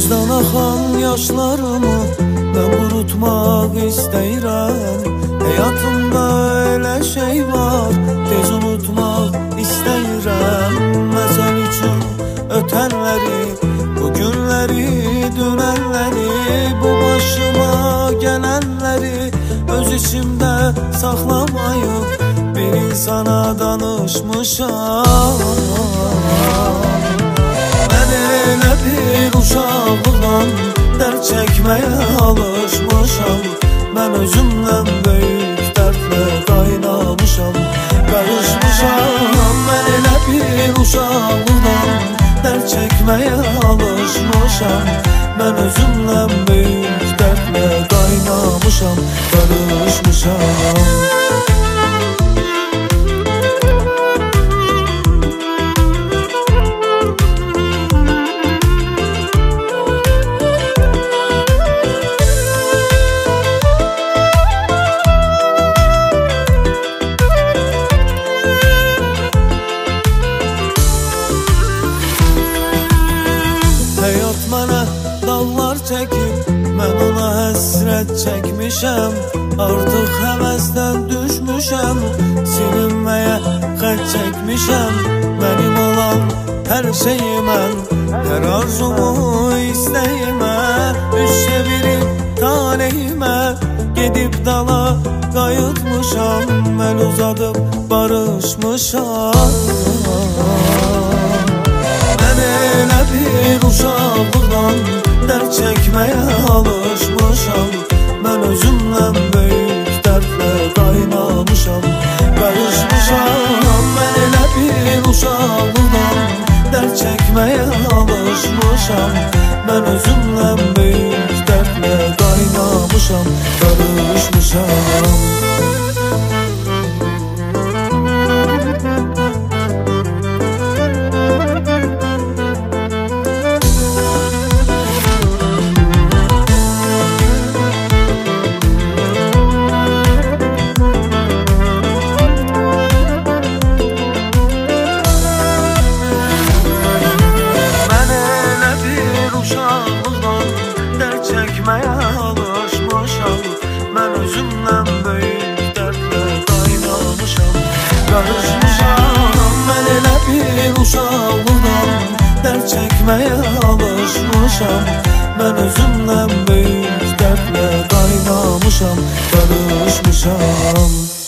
Gözdən axan yaşlarımı mən qurutmaq istəyirəm. Həyatımda elə şey var, tez unutmaq istəyirəm. Məsəl üçün ötənləri, bugünləri, dünənləri, bu başıma gələnləri öz içimdə saxlamayıb bir insana danışmışam. Mən elə bir uşaqlıqdan dərd çəkməyə alışmışam. Mən özümdən böyük dərdlə qaynamışam, qarışmışam. Mən elə bir uşaqlıqdan dərd çəkməyə alışmışam. Mən özümdən böyük dərdlə qaynamışam, qarışmışam. Həyat mənə dallar çəkib, mən ona həsrət çəkmişəm. Artıq həvəsdən düşmüşəm, silinməyə xət çəkmişəm. Mənim olan hər şeyi mən, hər arzumu istəyimə, üç çevirib taleyimə, gedib dala qayıtmışam. Mən uzadıb barışmışam. Mən elə bir uşaqlıqdan dərd çəkməyə alışmışam. Mən özümdən böyük dərdlə qaynamışam, qarışmışam. Mən elə bir uşaqlıqdan dərd çəkməyə alışmışam. Mən özümdən böyük dərdlə qaynamışam, qarışmışam. Çəkməyə alışmışam, mən özümdən böyük dərdlə qaynamışam, qarışmışam. Mən elə bir uşaqlıqdan dərd çəkməyə alışmışam. Mən özümdən böyük dərdlə qaynamışam, qarışmışam.